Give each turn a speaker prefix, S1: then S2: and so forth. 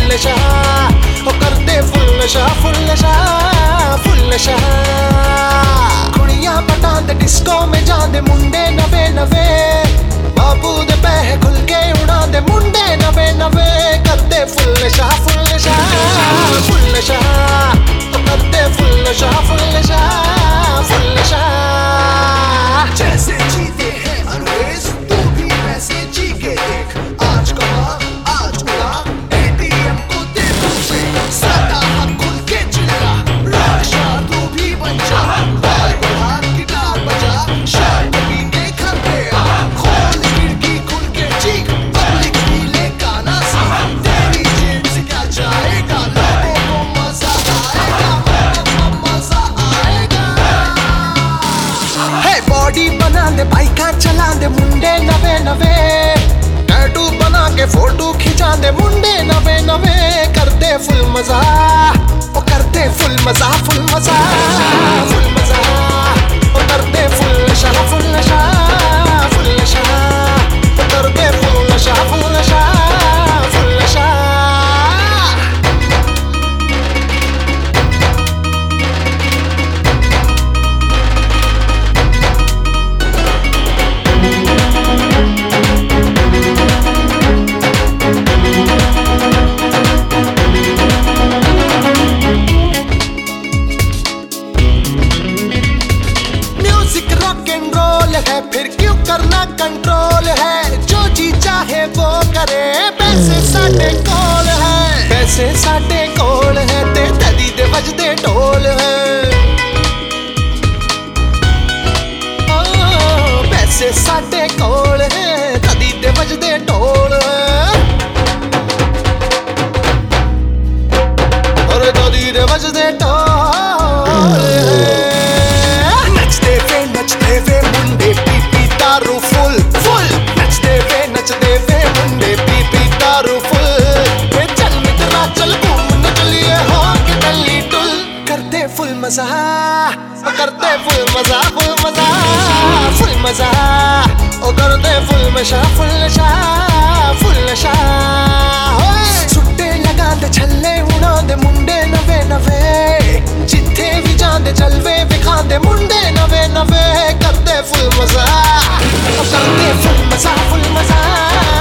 S1: नशा ओ करदे फुल नशा फुल नशा फुल नशा। कुड़ियां पटांदे डिस्को में जांदे मुंडे नवे नवे, बाबू दे पैहे खुल के उड़ांदे मुंडे नवे नवे। करदे फुल नशा फुल नशा फुल नशा ओ करदे फुल नशा फुल नशा फुल नशा।
S2: जैसे जीते हैं अंग्रेज तू भी वैसे जी के देख, आज कहा आज उड़ा एटीएम को दे तुझे, सादा हक खुल के चिल्ला रॉकस्टार तू भी बन जा। बाल बढ़ा गिटार बजा शर्ट पीने घर पे आ, खोल खिड़की खुल के चीख पब्लिक भी ले गाना सीख। तेरी जेब से क्या जाएगा, लोगों को मजा आएगा मजा आएगा।
S1: है बॉडी बना दे बाइका चला दे मुंडे नवे नवे, टैटू बना के फोटो खिंचा दे मुंडे नवे नवे। करते फुल मजा ओ करते फुल मजा फुल मजा फुल मजा ओ करते फुल नशा फुल नशा फुल नशा ओ करते फुल नशा फुल नशा फुल नशा। है फिर क्यों करना कंट्रोल है, जो जी चाहे वो करे पैसे साडे कोल है। पैसे साडे कोल है ते तदी दे वजदे ढोल है। पैसे साडे कोल है तदी दे वजदे ढोल है। और तदी दे वजदे ढोल है। नचते वे मुंडे पी पी दारू फुल फुल, नचते वे मुंडे पी पी दारू फुल। वे चल मित्रा चल घूम निकलिए हो के गली टुल। करते फुल मजा करते फुल मजा फुल मजा फुल मजा ओ करते फुल नशा फुल नशा फुल नशा। सुट्टे लगांदे छल्ले उड़ांदे मुंडे नवे नवे, जिथे भी जांदे जलवे विखांदे मुंडे नवे नवे। करते फुल मजा करते फुल मजा फुल मजा